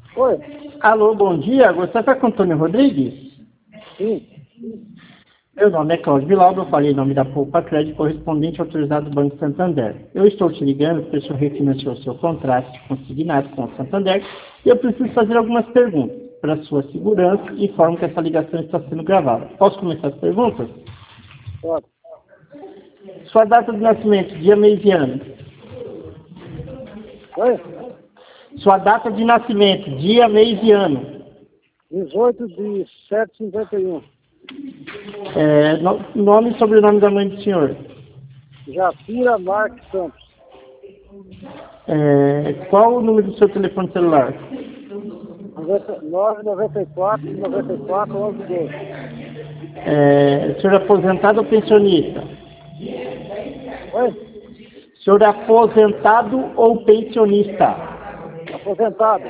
Oi. Alô, bom dia. Você está com o Antônio Rodrigues? Sim. Meu nome é Cláudio Vilaudo, eu falei em nome da Poupa Crédito, correspondente autorizado do Banco Santander. Eu estou te ligando porque o senhor refinanciou seu contrato de consignado com o Santander e eu preciso fazer algumas perguntas para sua segurança e informo que essa ligação está sendo gravada. Posso começar as perguntas? Pode. Sua data de nascimento, dia, mês e ano. Oi. Sua data de nascimento, dia, mês e ano. 18/7/51. Nome e sobrenome da mãe do senhor. Jafira Marques Santos. Qual o número do seu telefone celular? 994-94-1112. Senhor aposentado ou pensionista? Oi. Senhor aposentado ou pensionista? Aposentado.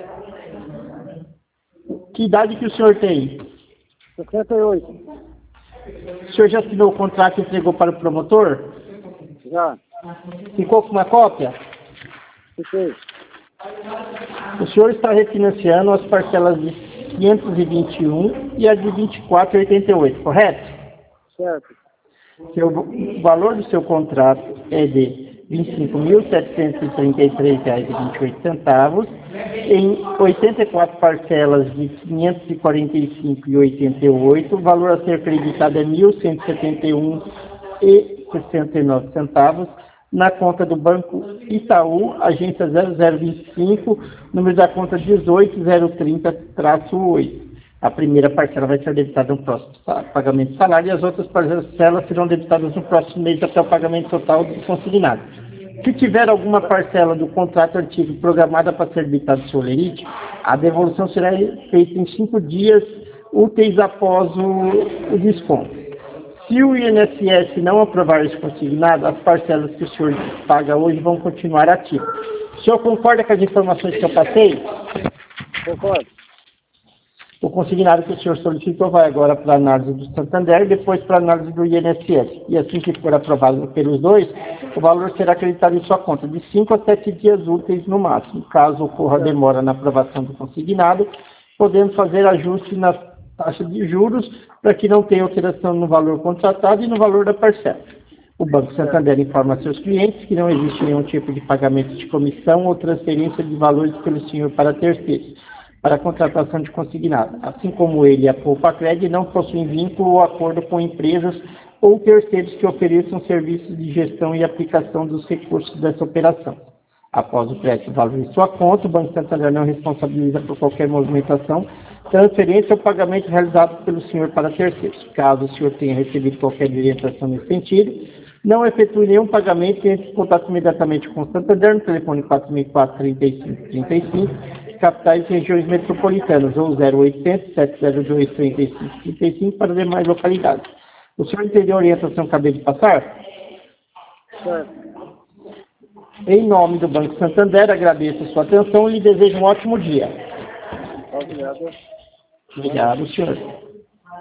Que idade que o senhor tem? 68. O senhor já assinou o contrato e entregou para o promotor? Já. Ficou com uma cópia? Fiquei. O senhor está refinanciando as parcelas de 521 e a de 24,88, correto? Certo. O valor do seu contrato é de R$ 25.733,28, em 84 parcelas de R$ 545,88, o valor a ser creditado é R$ 1.171,69, na conta do Banco Itaú, agência 0025, número da conta 18030-8. A primeira parcela vai ser debitada no próximo pagamento de salário e as outras parcelas serão debitadas no próximo mês até o pagamento total do consignado. Se tiver alguma parcela do contrato antigo programada para ser debitada sobre o lerite, a devolução será feita em 5 dias úteis após o desconto. Se o INSS não aprovar esse consignado, as parcelas que o senhor paga hoje vão continuar ativas. O senhor concorda com as informações que eu passei? Concordo. O consignado que o senhor solicitou vai agora para a análise do Santander, depois para a análise do INSS. E assim que for aprovado pelos dois, o valor será acreditado em sua conta de 5 a 7 dias úteis no máximo. Caso ocorra demora na aprovação do consignado, podemos fazer ajuste na taxa de juros para que não tenha alteração no valor contratado e no valor da parcela. O Banco Santander informa a seus clientes que não existe nenhum tipo de pagamento de comissão ou transferência de valores pelo senhor para terceiros, para a contratação de consignado. Assim como ele e a Poupa Crédito não possuem vínculo ou acordo com empresas ou terceiros que ofereçam serviços de gestão e aplicação dos recursos dessa operação. Após o crédito valor em sua conta, o Banco Santander não responsabiliza por qualquer movimentação, transferência ou pagamento realizado pelo senhor para terceiros. Caso o senhor tenha recebido qualquer orientação nesse sentido, não efetue nenhum pagamento e entre em contato imediatamente com o Santander no telefone 464-3535, capitais e regiões metropolitanas, ou 0800-702-3535 para demais localidades. O senhor entendeu a orientação que acabei de passar? Certo. Em nome do Banco Santander, agradeço a sua atenção e lhe desejo um ótimo dia. Obrigado. Obrigado, senhor.